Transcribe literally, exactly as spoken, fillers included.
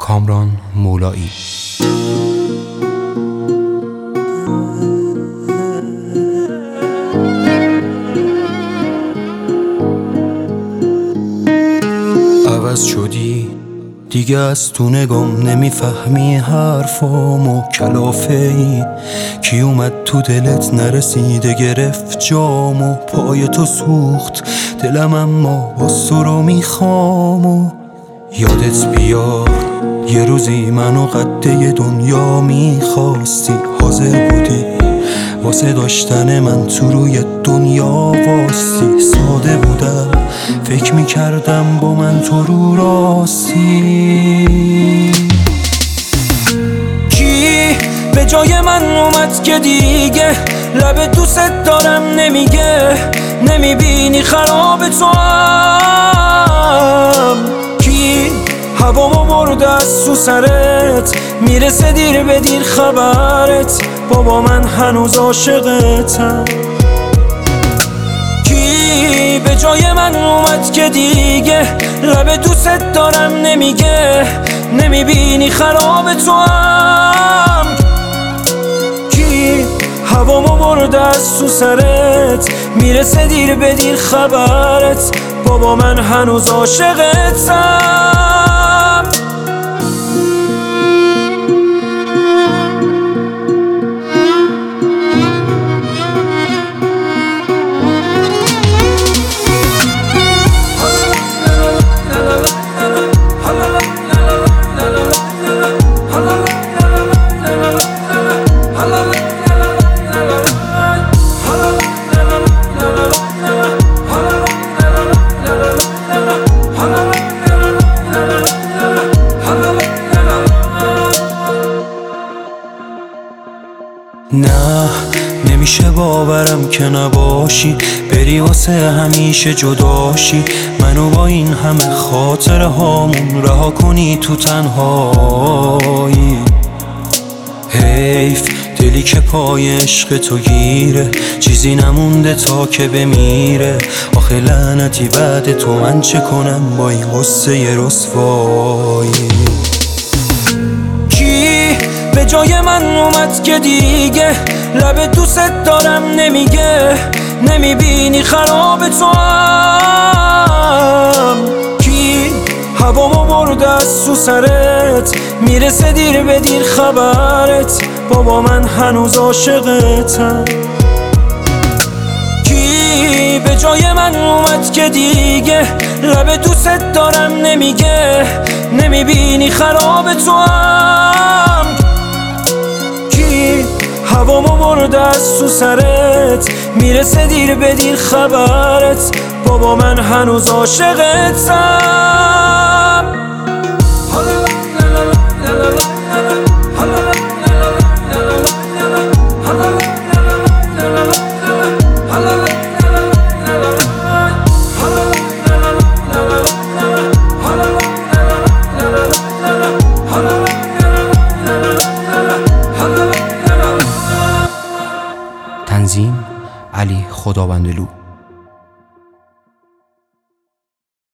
کامران مولایی. عوض شدی دیگه، از تو نگام نمیفهمی حرفامو، کلافه ای کی اومد تو دلت نرسیده گرفت جامو، پای تو سوخت دلم اما باز تو رو میخوامو. یادت بیار یه روزی منو قده دنیا میخواستی، حاضر بودی واسه داشتن من تو روی دنیا واستی. ساده بودم فکر میکردم با من تو رو راستی. کی به جای من اومد که دیگه لب دوست دارم نمیگه، نمیبینی خراب تو هم. کی هوامو برده از تو سرت، میرسه دیر به دیر خبرت، بابا من هنوز عاشقتم. کی به جای من اومد که دیگه لب دوست دارم نمیگه، نمیبینی خراب تو هم. کی هوامو برده از تو سرت، میرسه دیر به دیر خبرت، بابا من هنوز عاشقتم. نه نمیشه باورم که نباشی، بری واسه همیشه جداشی، منو با این همه خاطره هامون رها کنی تو تنهایی. حیف دلی که پای عشق تو گیره، چیزی نمونده تا که بمیره. آخه لعنتی بعد تو من چه کنم با این غصه رسوایی. به جای من اومد که دیگه لب دوست دارم نمیگه، نمیبینی خراب تو هم. کی هوامو برده از تو سرت، میرسه دیر به دیر خبرت، بابا من هنوز عاشقتم. کی به جای من اومد که دیگه لب دوست دارم نمیگه، نمیبینی خراب تو هم. هوامو برده از تو سرت، میرسه دیر به دیر خبرت، بابا من هنوز عاشقتم. تنظیم علی خداوندلو.